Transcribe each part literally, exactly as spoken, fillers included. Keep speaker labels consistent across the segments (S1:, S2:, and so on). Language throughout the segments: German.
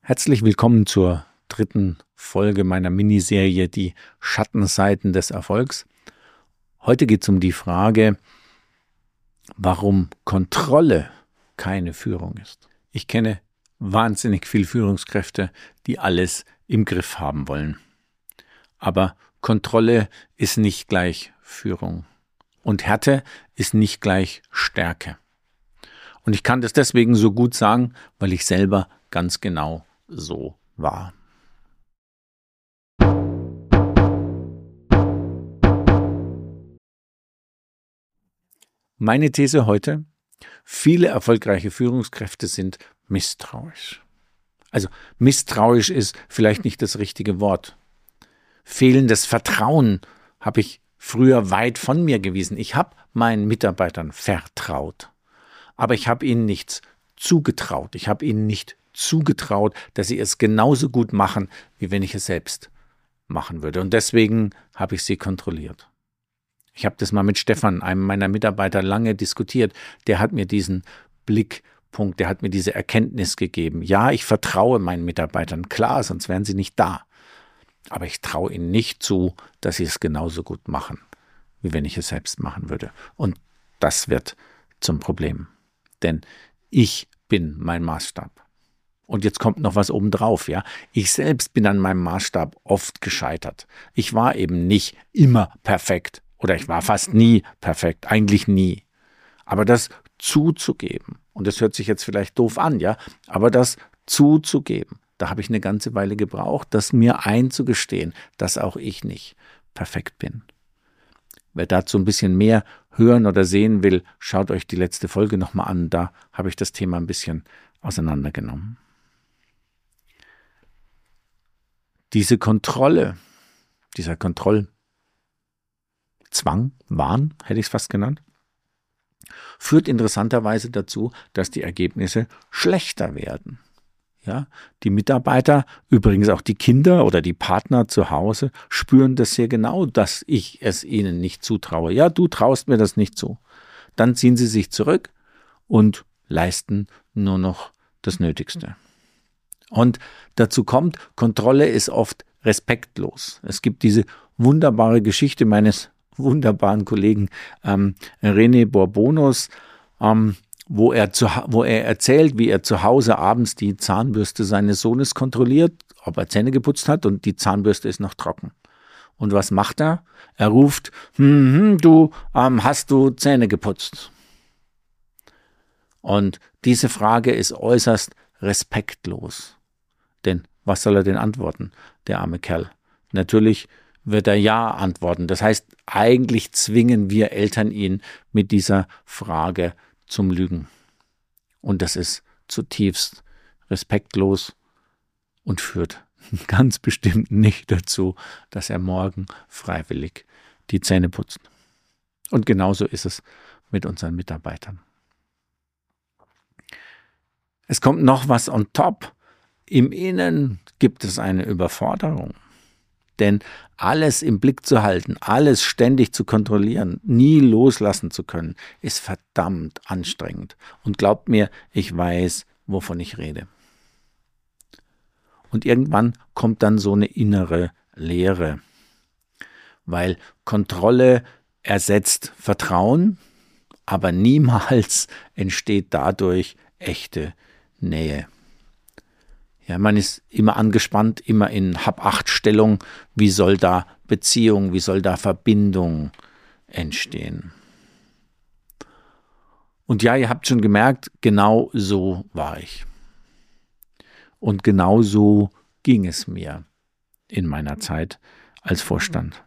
S1: Herzlich willkommen zur dritten Folge meiner Miniserie Die Schattenseiten des Erfolgs. Heute geht es um die Frage, warum Kontrolle keine Führung ist. Ich kenne wahnsinnig viele Führungskräfte, die alles im Griff haben wollen. Aber Kontrolle ist nicht gleich Führung. Und Härte ist nicht gleich Stärke. Und ich kann das deswegen so gut sagen, weil ich selber ganz genau so war. Meine These heute: Viele erfolgreiche Führungskräfte sind misstrauisch. Also misstrauisch ist vielleicht nicht das richtige Wort. Fehlendes Vertrauen habe ich früher weit von mir gewiesen. Ich habe meinen Mitarbeitern vertraut, aber ich habe ihnen nichts zugetraut. Ich habe ihnen nicht zugetraut, dass sie es genauso gut machen, wie wenn ich es selbst machen würde. Und deswegen habe ich sie kontrolliert. Ich habe das mal mit Stefan, einem meiner Mitarbeiter, lange diskutiert. Der hat mir diesen Blickpunkt, der hat mir diese Erkenntnis gegeben. Ja, ich vertraue meinen Mitarbeitern, klar, sonst wären sie nicht da. Aber ich traue ihnen nicht zu, dass sie es genauso gut machen, wie wenn ich es selbst machen würde. Und das wird zum Problem. Denn ich bin mein Maßstab. Und jetzt kommt noch was obendrauf, ja. Ich selbst bin an meinem Maßstab oft gescheitert. Ich war eben nicht immer perfekt oder ich war fast nie perfekt, eigentlich nie. Aber das zuzugeben, und das hört sich jetzt vielleicht doof an, ja, aber das zuzugeben, da habe ich eine ganze Weile gebraucht, das mir einzugestehen, dass auch ich nicht perfekt bin. Wer dazu ein bisschen mehr hören oder sehen will, schaut euch die letzte Folge nochmal an, da habe ich das Thema ein bisschen auseinandergenommen. Diese Kontrolle, dieser Kontrollzwang, Wahn, hätte ich es fast genannt, führt interessanterweise dazu, dass die Ergebnisse schlechter werden. Ja, die Mitarbeiter, übrigens auch die Kinder oder die Partner zu Hause, spüren das sehr genau, dass ich es ihnen nicht zutraue. Ja, du traust mir das nicht zu. Dann ziehen sie sich zurück und leisten nur noch das Nötigste. Und dazu kommt, Kontrolle ist oft respektlos. Es gibt diese wunderbare Geschichte meines wunderbaren Kollegen ähm, René Bourbonos, ähm, wo er, zu, wo er erzählt, wie er zu Hause abends die Zahnbürste seines Sohnes kontrolliert, ob er Zähne geputzt hat, und die Zahnbürste ist noch trocken. Und was macht er? Er ruft, hm, hm, du, ähm, hast du Zähne geputzt? Und diese Frage ist äußerst respektlos. Denn was soll er denn antworten, der arme Kerl? Natürlich wird er ja antworten. Das heißt, eigentlich zwingen wir Eltern ihn mit dieser Frage zum Lügen. Und das ist zutiefst respektlos und führt ganz bestimmt nicht dazu, dass er morgen freiwillig die Zähne putzt. Und genauso ist es mit unseren Mitarbeitern. Es kommt noch was on top. Im Innen gibt es eine Überforderung. Denn alles im Blick zu halten, alles ständig zu kontrollieren, nie loslassen zu können, ist verdammt anstrengend. Und glaubt mir, ich weiß, wovon ich rede. Und irgendwann kommt dann so eine innere Leere, weil Kontrolle ersetzt Vertrauen, aber niemals entsteht dadurch echte Nähe. Ja, man ist immer angespannt, immer in Hab-Acht-Stellung. Wie soll da Beziehung, wie soll da Verbindung entstehen? Und ja, ihr habt schon gemerkt, genau so war ich. Und genau so ging es mir in meiner Zeit als Vorstand.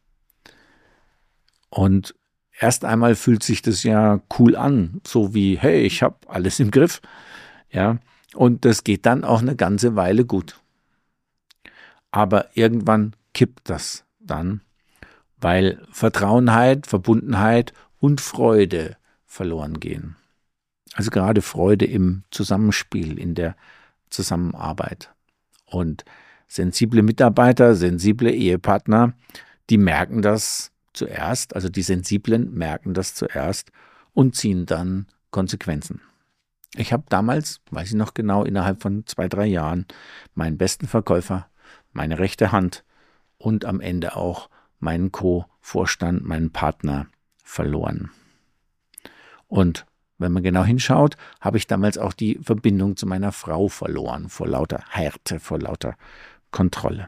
S1: Und erst einmal fühlt sich das ja cool an, so wie, hey, ich habe alles im Griff, ja. Und das geht dann auch eine ganze Weile gut. Aber irgendwann kippt das dann, weil Vertrauenheit, Verbundenheit und Freude verloren gehen. Also gerade Freude im Zusammenspiel, in der Zusammenarbeit. Und sensible Mitarbeiter, sensible Ehepartner, die merken das zuerst, also die Sensiblen merken das zuerst und ziehen dann Konsequenzen. Ich habe damals, weiß ich noch genau, innerhalb von zwei, drei Jahren meinen besten Verkäufer, meine rechte Hand und am Ende auch meinen Co-Vorstand, meinen Partner verloren. Und wenn man genau hinschaut, habe ich damals auch die Verbindung zu meiner Frau verloren, vor lauter Härte, vor lauter Kontrolle.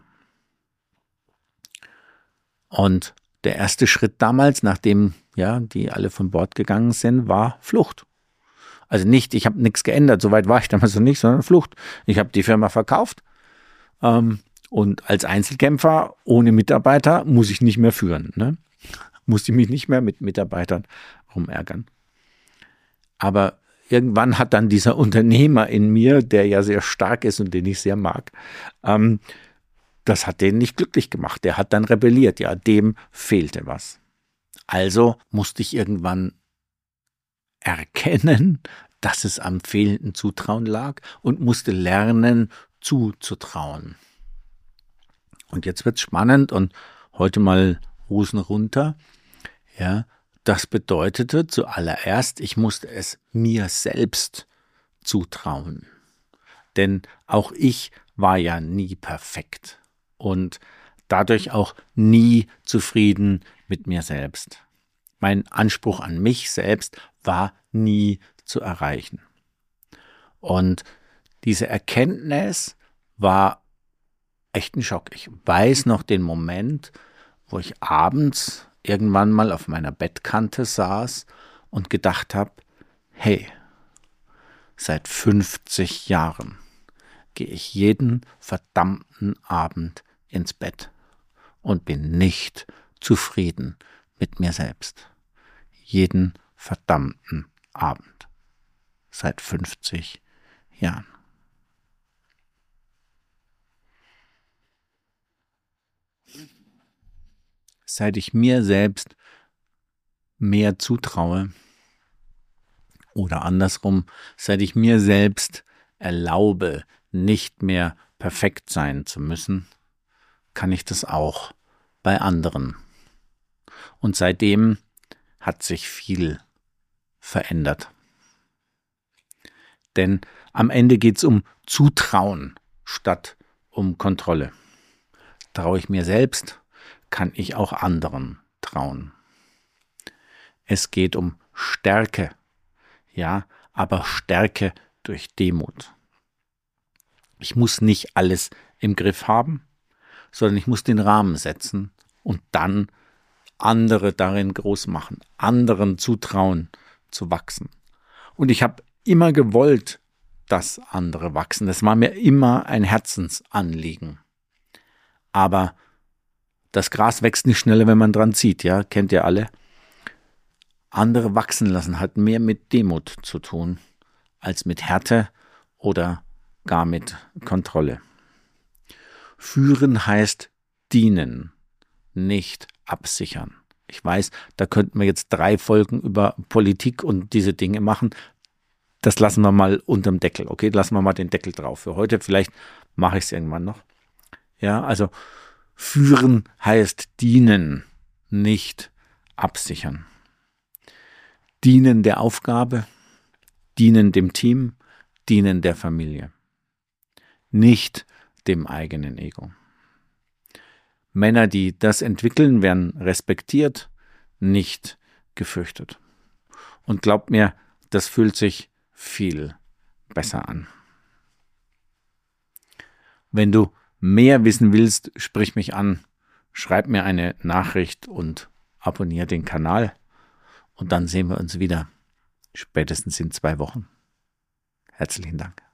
S1: Und der erste Schritt damals, nachdem ja die alle von Bord gegangen sind, war Flucht. Also nicht, ich habe nichts geändert, soweit war ich damals noch nicht, sondern Flucht. Ich habe die Firma verkauft ähm, und als Einzelkämpfer ohne Mitarbeiter muss ich nicht mehr führen. Ne? Musste ich mich nicht mehr mit Mitarbeitern rumärgern. Aber irgendwann hat dann dieser Unternehmer in mir, der ja sehr stark ist und den ich sehr mag, ähm, das hat den nicht glücklich gemacht. Der hat dann rebelliert. Ja, dem fehlte was. Also musste ich irgendwann erkennen, dass es am fehlenden Zutrauen lag und musste lernen, zuzutrauen. Und jetzt wird's spannend und heute mal Hosen runter. Ja, das bedeutete zuallererst, ich musste es mir selbst zutrauen. Denn auch ich war ja nie perfekt und dadurch auch nie zufrieden mit mir selbst. Mein Anspruch an mich selbst war nie zu erreichen. Und diese Erkenntnis war echt ein Schock. Ich weiß noch den Moment, wo ich abends irgendwann mal auf meiner Bettkante saß und gedacht habe, hey, seit fünfzig Jahren gehe ich jeden verdammten Abend ins Bett und bin nicht zufrieden mit mir selbst. Jeden verdammten Abend. Seit fünfzig Jahren. Seit ich mir selbst mehr zutraue oder andersrum, seit ich mir selbst erlaube, nicht mehr perfekt sein zu müssen, kann ich das auch bei anderen. Und seitdem hat sich viel verändert. Denn am Ende geht es um Zutrauen statt um Kontrolle. Traue ich mir selbst, kann ich auch anderen trauen. Es geht um Stärke, ja, aber Stärke durch Demut. Ich muss nicht alles im Griff haben, sondern ich muss den Rahmen setzen und dann andere darin groß machen, anderen zutrauen zu wachsen. Und ich habe immer gewollt, dass andere wachsen. Das war mir immer ein Herzensanliegen. Aber das Gras wächst nicht schneller, wenn man dran zieht, ja, kennt ihr alle. Andere wachsen lassen hat mehr mit Demut zu tun, als mit Härte oder gar mit Kontrolle. Führen heißt dienen, nicht absichern. Ich weiß, da könnten wir jetzt drei Folgen über Politik und diese Dinge machen. Das lassen wir mal unterm Deckel, okay? Lassen wir mal den Deckel drauf. Für heute, vielleicht mache ich es irgendwann noch. Ja, also führen heißt dienen, nicht absichern. Dienen der Aufgabe, dienen dem Team, dienen der Familie. Nicht dem eigenen Ego. Männer, die das entwickeln, werden respektiert, nicht gefürchtet. Und glaubt mir, das fühlt sich viel besser an. Wenn du mehr wissen willst, sprich mich an, schreib mir eine Nachricht und abonniere den Kanal. Und dann sehen wir uns wieder, spätestens in zwei Wochen. Herzlichen Dank.